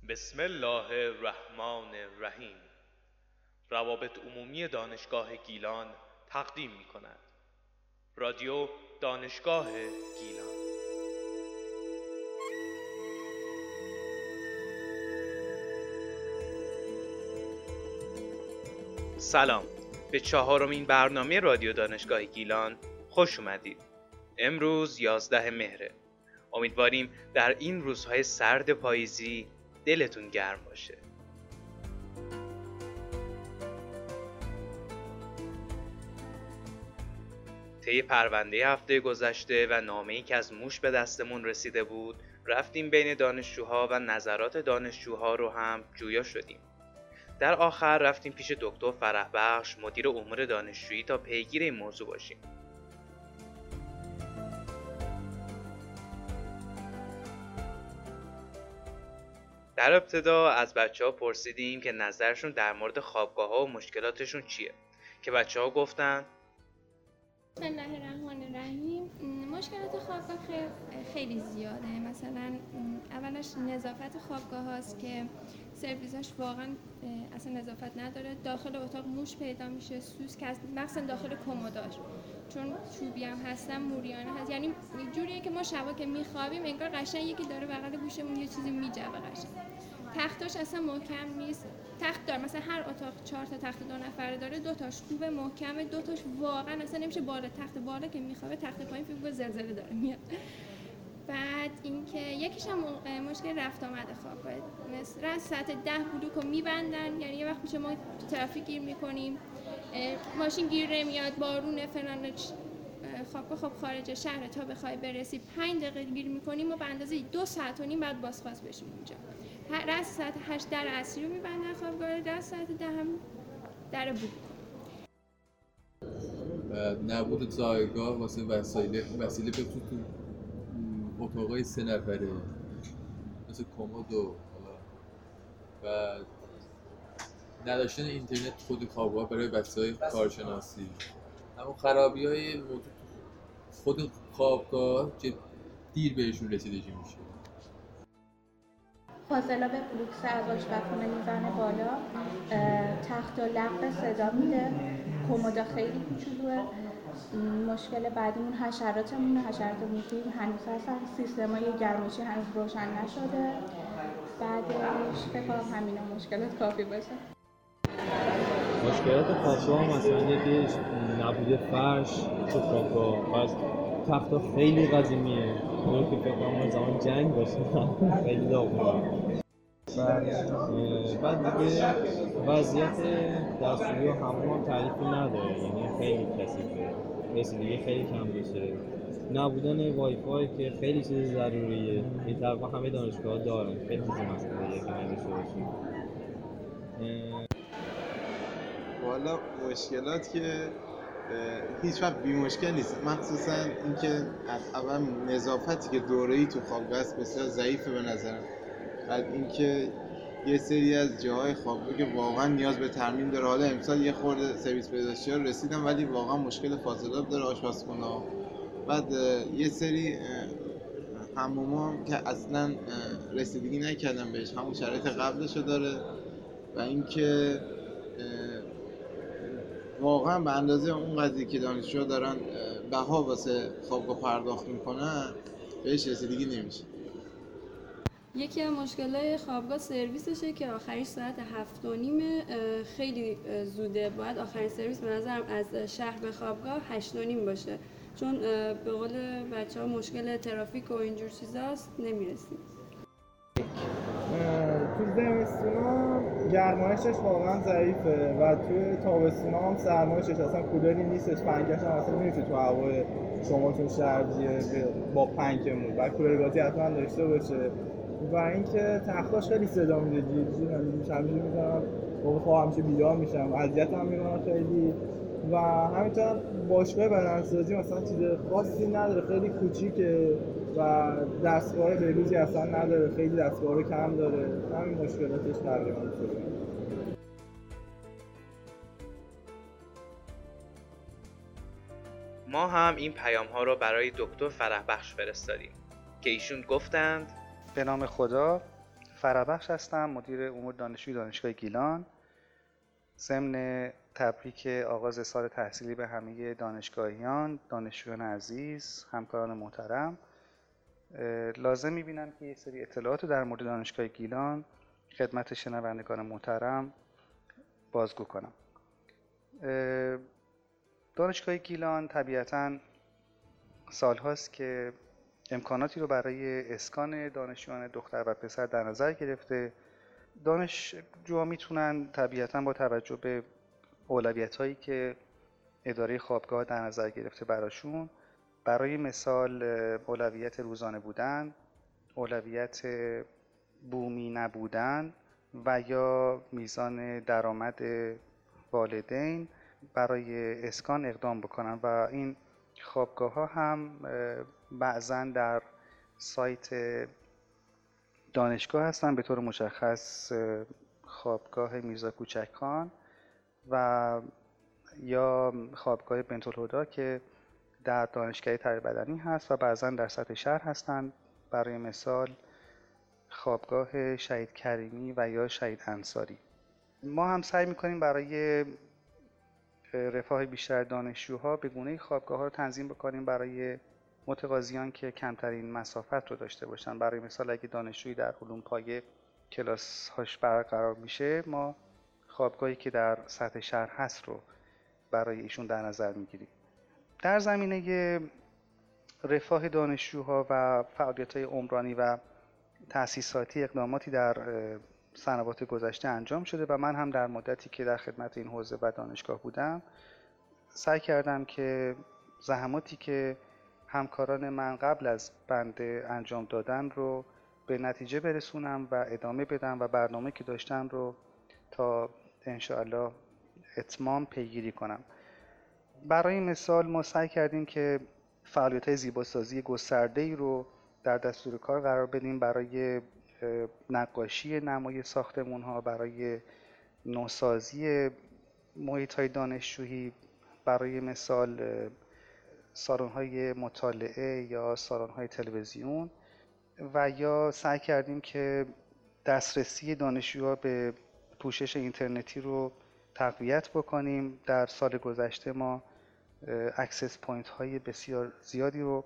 بسم الله الرحمن الرحیم. روابط عمومی دانشگاه گیلان تقدیم می کند. رادیو دانشگاه گیلان. سلام، به 4مین برنامه رادیو دانشگاه گیلان خوش اومدید. امروز 11 مهره. امیدواریم در این روزهای سرد پاییزی دلتون گرم باشه. طی پرونده هفته گذشته و نامه‌ای که از موش به دستمون رسیده بود، رفتیم بین دانشجوها و نظرات دانشجوها رو هم جویا شدیم. در آخر رفتیم پیش دکتر فرحبخش، مدیر امور دانشجویی، تا پیگیر این موضوع باشیم. در ابتدا از بچه‌ها پرسیدیم که نظرشون در مورد خوابگاه‌ها و مشکلاتشون چیه، که بچه‌ها گفتن بسم الله الرحمن الرحیم. مشکلات خوابگاه خیلی زیاده. مثلا اولش نظافت خوابگاه هاست که سرویساش واقعا اصلا نظافت نداره. داخل اتاق موش پیدا میشه، سوسک هست، مخصوصا داخل کمداش، چون چوبی هم هستن، موریانه هست. یعنی جوریه که ما شبا که میخوابیم انگار قشنگ یکی داره بغل گوشمون یه چیزی میجوه قشنگ. تختاش اصلا محکم نیست. تخت داره، مثلا هر اتاق 4 تا تخت 2 نفره داره، 2 تاش خوب محکمه، 2 تاش واقعا اصلا نمیشه بالا. تخت بالا که میخوابه، تخت پایین فکر کنم زلزله داره میاد. بعد اینکه یکیش هم مشکل رفت آمد خوابگاه، مثلا ساعت 10 بلوکو میبندن. یعنی یه وقت میشه ما تو ترافیک گیر میکنیم، ماشین گیر نمیاد، بارون فلان، خوابگاه خب خارج شهر، تا بخوای برسی 5 دقیقه گیر میکنیم و به اندازه 2 ساعت و نیم بعد بازخواست بشیم اونجا. رأس ساعت 8 در عصری رو میبندن خوابگاه، رأس ساعت 10 هم در بلوک. نبود جایگاه واسه وسیله بتون تو اتاقای 3 نفره مثل کمد و نداشتن اینترنت خود خوابگاه برای بچه‌های کارشناسی. اما خرابی‌های موجود خود خوابگاه که دیر بهشون رسیدگی میشه. فاضلا به بلوکس از آشپزخونه میزنه بالا، تخت و لق صدا میده، کمودا خیلی کوچولوه. مشکل بعدیمون حشراتمونه. حشرات موفی هنوز هستن، سیستمای گرمایشی هنوز روشن نشده. بعدش فکر کنم همینا مشکلات کافی باشه. مشکلات خوابگاه مثلا یکیش نبود فرش تو خوابگاه، پس تختا خیلی قدیمیه، اون که فکر کنم زمان جنگ باشه خیلی داغونه. بعد دیگه وضعیت دستشویی و حموم هم تعریفی نداره، یعنی خیلی کثیفه، رسیدگی خیلی کم بشه. نبودن وای فای که خیلی چیز ضروریه، این تقریبا همه دانشگاه‌ها دارن، خیلی چیز مسئولیه که نداشته باشیم. والا مشکلات که هیچ وقت بی مشکل نیست، مخصوصا اینکه اول نظافتی که دوره‌ای تو خوابگاه است بسیار ضعیفه به نظرم. بعد اینکه یه سری از جاهای خوابگاه که واقعا نیاز به ترمیم داره. حالا امسال یه خورده سرویس بهداشتی‌ها رسیدن ولی واقعا مشکل فاضلاب داره آشپزخونه‌ها. بعد یه سری حموما که اصلا رسیدگی نکردن بهش، همون شرایط قبلشو داره. و اینکه واقعا به اندازه اون قضیه که دانشجوها دارن بها واسه خوابگاه پرداخت میکنن بهش رسیدگی نمیشه. یکی از مشکلات خوابگاه سرویسشه که آخرش ساعت 7:30 خیلی زوده. باید آخرین سرویس به نظرم از شهر به خوابگاه 8:30 باشه، چون به قول بچه‌ها مشکل ترافیک و اینجور چیزاست نمیرسیم. تو زمستونا گرمایشش واقعا ضعیفه و توی تابستونا هم سرمایشش اصلا کولری نیستش، پنکه‌ش هم اصلا نمیشه تو هوای شما چون شرجیه با پنکمون و کولر گازی حتما داشته باشه. و اینکه تختاش خیلی صدا میده، جدی همینجوری میزنم موقع خواب همیشه بیدار میشم، اذیت هم میکنم خیلی. و همینطور باشگاه بدنسازی مثلا چیز خاصی نداره، خیلی کوچیکه و دستگاه بهروزی اصلا نداره، خیلی دستگاه رو کم داره. همین مشکلاتش تقریبا میشه. ما هم این پیام ها رو برای دکتر فرحبخش فرستادیم که ایشون گفتند به نام خدا. فرابخش هستم، مدیر امور دانشجویی دانشگاه گیلان. ضمن تبریک آغاز سال تحصیلی به همه دانشگاهیان، دانشجویان عزیز، همکاران محترم، لازم می‌بینم که یک سری اطلاعات رو در مورد دانشگاه گیلان خدمت شنوندگان محترم بازگو کنم. دانشگاه گیلان طبیعتاً سالهاست که امکاناتی رو برای اسکان دانشجویان دختر و پسر در نظر گرفته. دانشجوها میتونن طبیعتاً با توجه به اولویت‌هایی که اداره خوابگاه در نظر گرفته براشون، برای مثال اولویت روزانه بودن، اولویت بومی نبودن و یا میزان درآمد والدین برای اسکان اقدام بکنن و این خوابگاه‌ها هم بعضاً در سایت دانشگاه هستن، به طور مشخص خوابگاه میرزا کوچکخان و یا خوابگاه بنت‌الهدی که در دانشگاه تربیت بدنی هست و بعضاً در سطح شهر هستند، برای مثال خوابگاه شهید کریمی و یا شهید انصاری. ما هم سعی می‌کنیم برای رفاه بیشتر دانشجوها به گونه‌ای خوابگاه‌ها رو تنظیم بکنیم برای متقاضیان که کمترین مسافت رو داشته باشن. برای مثال اگه دانشجویی در علوم پایه کلاس‌هاش برقرار میشه، ما خوابگاهی که در سطح شهر هست رو برای ایشون در نظر میگیریم. در زمینه رفاه دانشجوها و فعالیت‌های عمرانی و تأسیساتی اقداماتی در سنوات گذشته انجام شده و من هم در مدتی که در خدمت این حوزه و دانشگاه بودم سعی کردم که زحماتی که همکاران من قبل از بنده انجام دادن رو به نتیجه برسونم و ادامه بدم و برنامه که داشتم رو تا انشاءالله اتمام پیگیری کنم. برای مثال ما سعی کردیم که فعالیت‌های زیباسازی گسترده‌ای رو در دستور کار قرار بدیم برای نقاشی نمای ساختمان‌ها، برای نوسازی محیط‌های دانشجویی، برای مثال سالن‌های مطالعه یا سالن‌های تلویزیون، و یا سعی کردیم که دسترسی دانشجوها به پوشش اینترنتی رو تقویت بکنیم. در سال گذشته ما اکسس پوینت های بسیار زیادی رو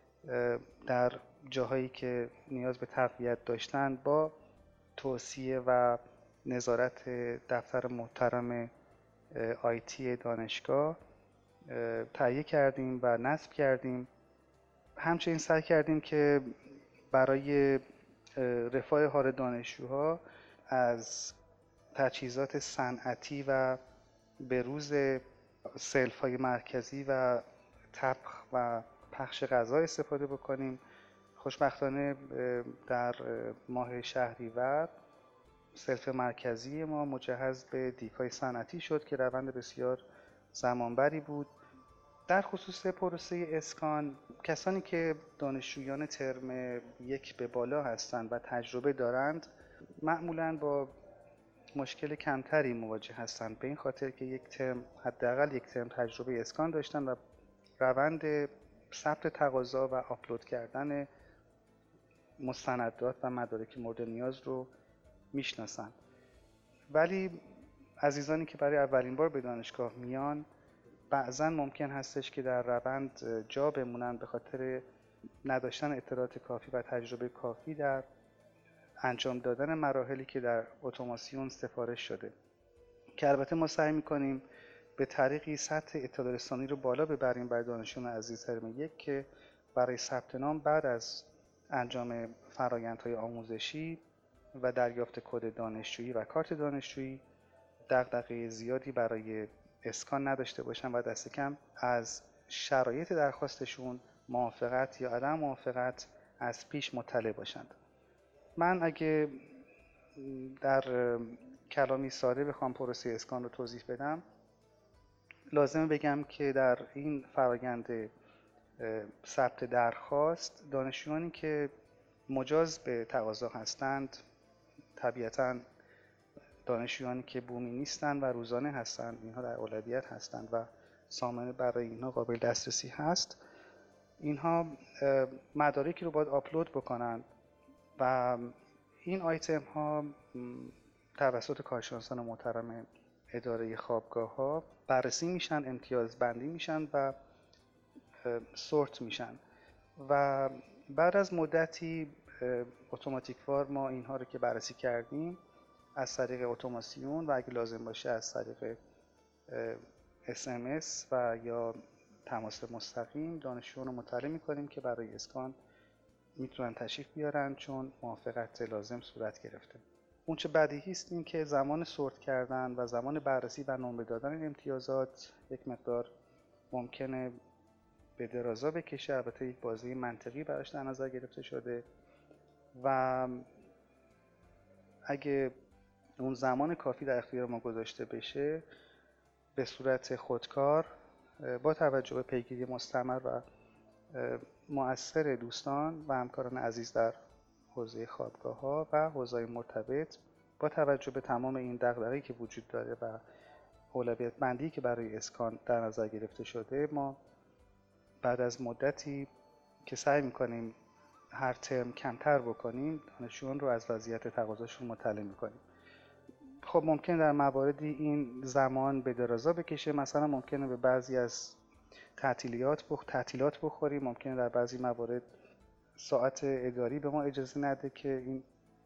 در جاهایی که نیاز به تقویت داشتن با توصیه و نظارت دفتر محترم آیتی دانشگاه تهیه کردیم و نصب کردیم. همچنین سعی کردیم که برای رفاه حال دانشجوها از تجهیزات صنعتی و بروز سلف‌های مرکزی و طبخ و پخش غذا استفاده بکنیم. خوشبختانه در ماه شهریور سلف مرکزی ما مجهز به دیگ‌های صنعتی شد که روند بسیار زمانبری بود. در خصوص پروسه اسکان، کسانی که دانشجویان ترم 1 به بالا هستند و تجربه دارند معمولاً با مشکل کمتری مواجه هستند، به این خاطر که یک ترم حداقل یک ترم تجربه اسکان داشتن و روند ثبت تقاضا و آپلود کردن مستندات و مدارک مورد نیاز رو میشناسن. ولی عزیزانی که برای اولین بار به دانشگاه میان بعضا ممکن هستش که در روند جا بمونن به خاطر نداشتن اطلاعات کافی و تجربه کافی در انجام دادن مراحلی که در اتوماسیون سفارش شده، که البته ما سعی میکنیم به طریقی سطح اطلاع رسانی رو بالا ببریم برای دانشجویان عزیز ترم 1 که برای ثبت نام بعد از انجام فرآیندهای آموزشی و دریافت کد دانشجویی و کارت دانشجویی دغدغه زیادی برای اسکان نداشته باشن و دست کم از شرایط درخواستشون موافقت یا عدم موافقت از پیش مطلع باشند. من اگه در کلامی ساده بخوام پروسه اسکان رو توضیح بدم، لازم بگم که در این فرآیند ثبت درخواست دانشجویانی که مجاز به تقاضا هستند، طبیعتاً دانشجویانی که بومی نیستند و روزانه هستند، اینها در اولویت هستند و سامانه برای اینها قابل دسترسی هست. اینها مدارکی رو باید آپلود بکنند و این آیتم ها توسط کارشناسان محترم اداره خوابگاه ها بررسی میشن، امتیاز بندی میشن و سورت میشن و بعد از مدتی اتوماتیکوار ما اینها رو که بررسی کردیم از طریق اتوماسیون و اگه لازم باشه از طریق SMS و یا تماس مستقیم دانشجویان رو مطلع میکنیم که برای اسکان میتونن تشریف بیارن چون موافقت لازم صورت گرفته. اون چه بدیهی است این که زمان سورت کردن و زمان بررسی و نمره دادن این امتیازات یک مقدار ممکنه به درازا بکشه. البته یک بازی منطقی براش در نظر گرفته شده و اگه اون زمان کافی در اختیار ما گذاشته بشه به صورت خودکار با توجه به پیگیری مستمر و مؤثر دوستان و همکاران عزیز در حوزه خوابگاه‌ها و حوزه‌های مرتبط با توجه به تمام این دغدغه‌ای که وجود داره و اولویت بندی که برای اسکان در نظر گرفته شده، ما بعد از مدتی که سعی می‌کنیم هر ترم کمتر بکنیم دانشجویان رو از وضعیت تقاضاشون مطلع می‌کنیم. خب ممکن در مواردی این زمان به درازا بکشه، مثلا ممکنه به بعضی از تعطیلات بخوریم، ممکنه در بعضی موارد ساعت اداری به ما اجازه نده که این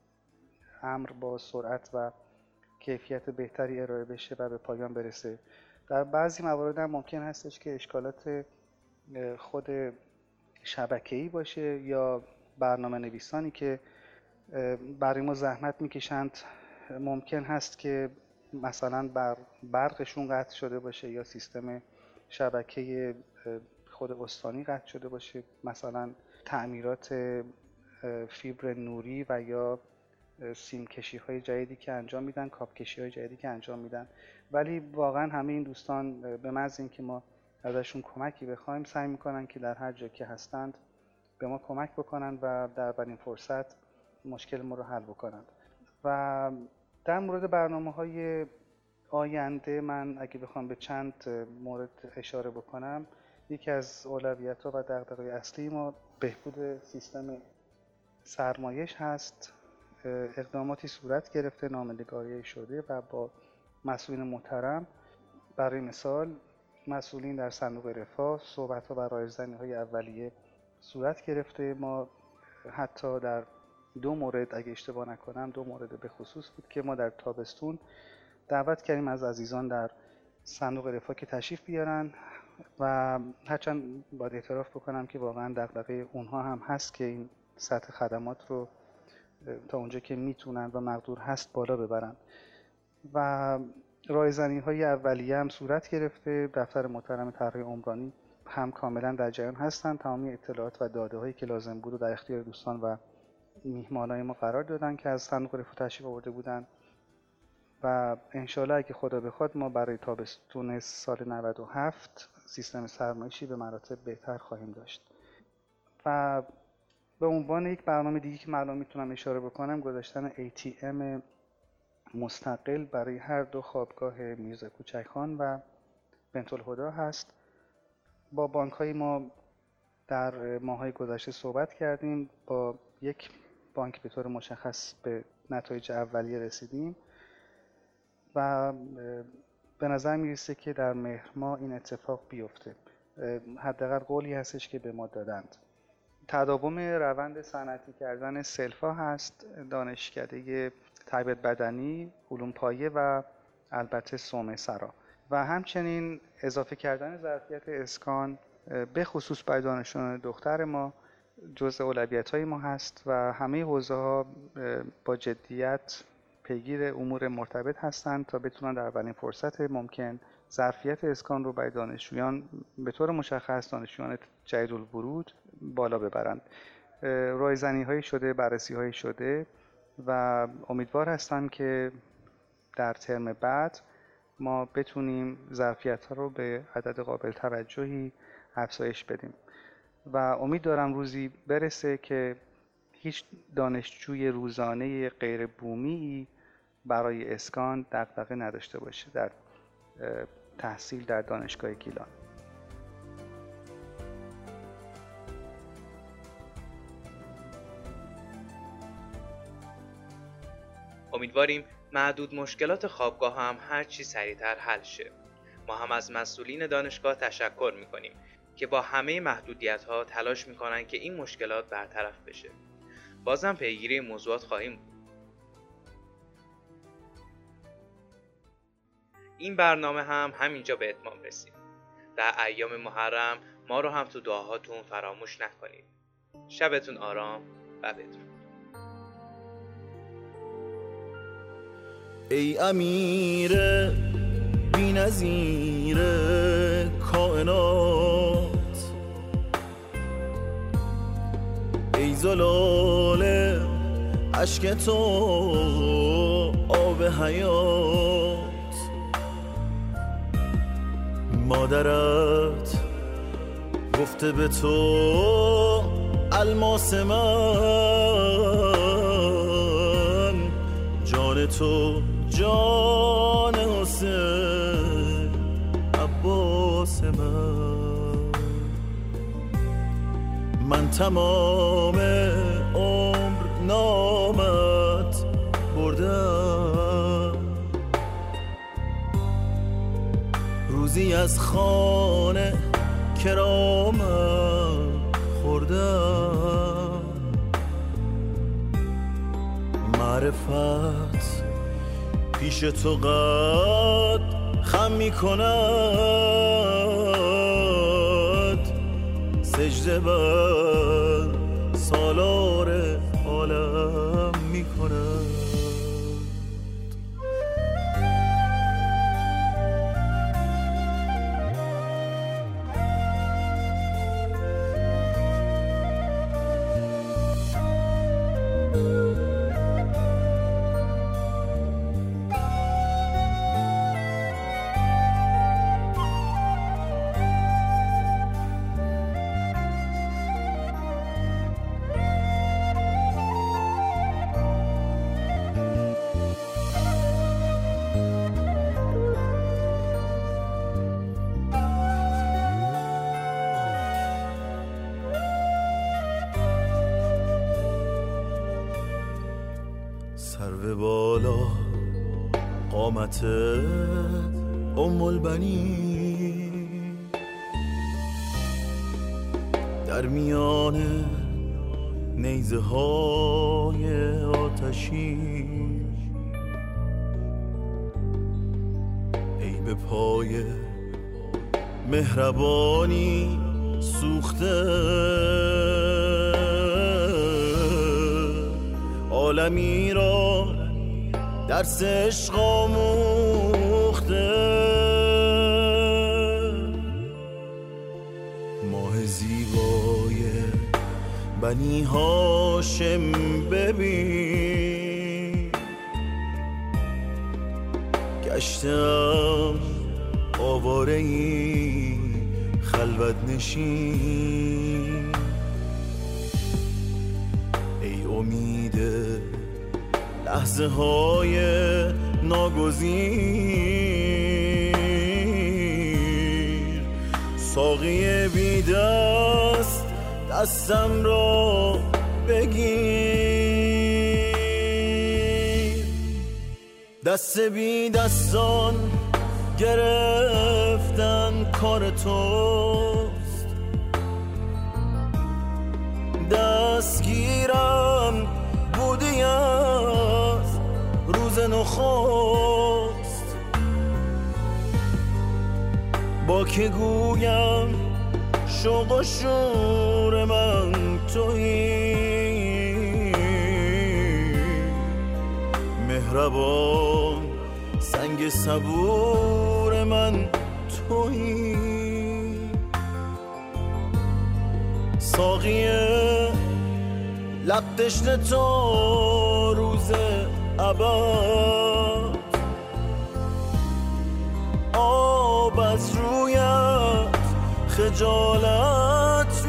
امر با سرعت و کیفیت بهتری ارائه بشه و به پایان برسه. در بعضی موارد هم ممکن هستش که اشکالات خود شبکه‌ای باشه یا برنامه نویسانی که برای ما زحمت میکشند ممکن هست که مثلا برقشون قطع شده باشه یا سیستم شبکه خود استانی قطع شده باشه، مثلا تعمیرات فیبر نوری و یا سیم کشی های جدیدی که انجام میدن، کاب کشی های جدیدی که انجام میدن. ولی واقعا همه این دوستان به محض اینکه ما ازشون کمکی بخوایم سعی میکنن که در هر جا که هستند به ما کمک بکنن و در اولین فرصت مشکل ما رو حل بکنن. و در مورد برنامه‌های آینده من اگه بخوام به چند مورد اشاره بکنم، یکی از اولویت‌ها و دغدغه اصلی ما بهبود سیستم سرمایش هست. اقداماتی صورت گرفته، نامه‌نگاری شده و با مسئولین محترم، برای مثال مسئولین در صندوق رفاه، صحبت‌ها و رایزنی‌های اولیه صورت گرفته. ما حتی در 2 مورد اگه اشتباه نکنم 2 مورد به خصوص بود که ما در تابستون دعوت کردیم از عزیزان در صندوق رفاه که تشریف بیارن و هرچند باید اعتراف بکنم که واقعا دغدغه اونها هم هست که این سطح خدمات رو تا اونجا که میتونن و مقدور هست بالا ببرن و رایزنی‌های اولیه هم صورت گرفته. دفتر محترم طرح عمرانی هم کاملا در جریان هستن، تمامی اطلاعات و داده‌هایی که لازم بود در اختیار دوستان و میهمانای ما قرار دادن که از صندوق رفاه تشریف آورده بودن و انشالله اگه خدا بخواد ما برای تابستون سال 97 سیستم سرمایشی به مراتب بهتر خواهیم داشت. و به عنوان یک برنامه دیگه که من میتونم اشاره بکنم گذاشتن ATM مستقل برای هر 2 خوابگاه میرزا کوچکخان و بنت الهدی هست. با بانک‌های ما در ماه‌های گذشته صحبت کردیم، با یک بانک به طور مشخص به نتایج اولیه رسیدیم و به نظر میرسه که در مهر ماه این اتفاق بیفته. حداقل قولی هستش که به ما دادند. تداوم روند صنعتی کردن سلفا هست، دانشکده تربیت بدنی، علوم پایه و البته صومعه سرا و همچنین اضافه کردن ظرفیت اسکان به خصوص برای دانشجویان دختر ما جزء اولویت‌های ما هست و همه حوزه‌ها با جدیت پیگیر امور مرتبط هستند تا بتونن در اولین فرصت ممکن ظرفیت اسکان رو برای دانشجویان به طور مشخص دانشجویان جدید الورود بالا ببرند. رایزنی‌هایی شده، بررسی‌هایی شده و امیدوار هستم که در ترم بعد ما بتونیم ظرفیت‌ها رو به عدد قابل توجهی افزایش بدیم و امید دارم روزی برسه که هیچ دانشجوی روزانه غیر بومی برای اسکان دغدغه نداشته باشه در تحصیل در دانشگاه گیلان. امیدواریم معدود مشکلات خوابگاه هم هر چی سریعتر حل شه. ما هم از مسئولین دانشگاه تشکر میکنیم که با همه محدودیت‌ها تلاش میکنن که این مشکلات برطرف بشه. بازم پیگیری موضوعات خواهیم بود. این برنامه هم همینجا به اتمام رسید. در ایام محرم ما رو هم تو دعاهاتون فراموش نکنید. شبتون آرام و بدرود. ای امیر بی‌نظیر کائنات، ای زلال اشک تو آب حیات، مادرت گفته به تو الماس من، جان تو جان حسین عباس من تمام عمر نامت بردم، روزی از خانه کرامم خوردم، معرفت پیش تو قد خم می کند، سجده بر سالار عالم می کند. سرو بالا قامت ام البنین، در میان نیزه های آتشین، ای به پای مهربانی سوخته، عالمی را درس عشق آموخته، ماه زیبای بنی هاشم ببین، گشتم آواره‌ای خلوت نشین، ای امید لحظه های ناگزیر، ساقی بی دست دستم را بگیر، دست بی دستان گرفتن کار توست، دستگیرم بودی از روز نخست، با که گویم شوق و شور من تویی، مهربان سنگ صبور من تویی، ساقی لب تشنه تا روز ابد، آب از رویت خجالت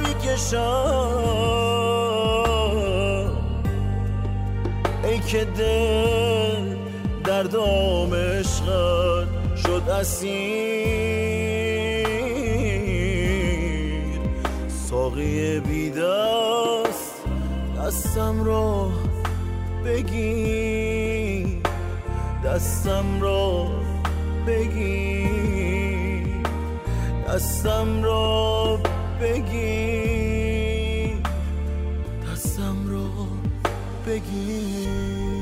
میکشم، ای که دل در دام عشقت شد اسیر، ساقی بی دست دستم را بگیر. دستم را بگیر، دستم را بگیر، دستم را بگیر.